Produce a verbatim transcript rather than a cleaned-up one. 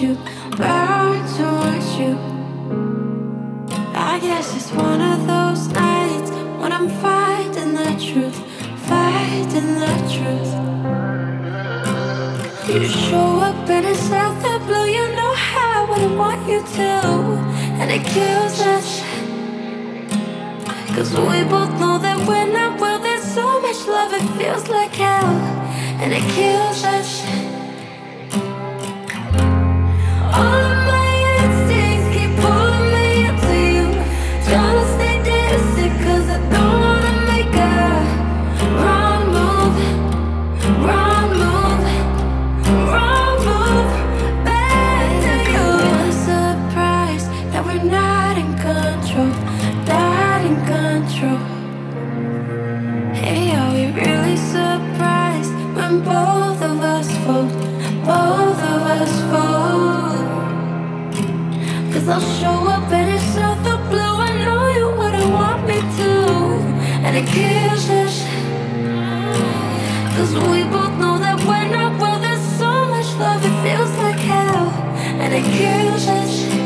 you, burn towards you. I guess it's one of those nights when I'm fighting the truth, fighting the truth. You show up and it's out the blue, you know how I wouldn't want you to. And it kills us, cause we both know that we're not well. There's so much love, it feels like hell. And it kills us. All of my instincts keep pulling me into you. Trying to stay distant cause I don't wanna make a wrong move, wrong move, wrong move back to you. I'm surprised that we're not in control, not in control. Hey, are we really surprised when both of us fold, both of us fold? Cause I'll show up and it's out the blue, I know you wouldn't want me to. And it kills us, cause we both know that we're not well. There's so much love, it feels like hell. And it kills us.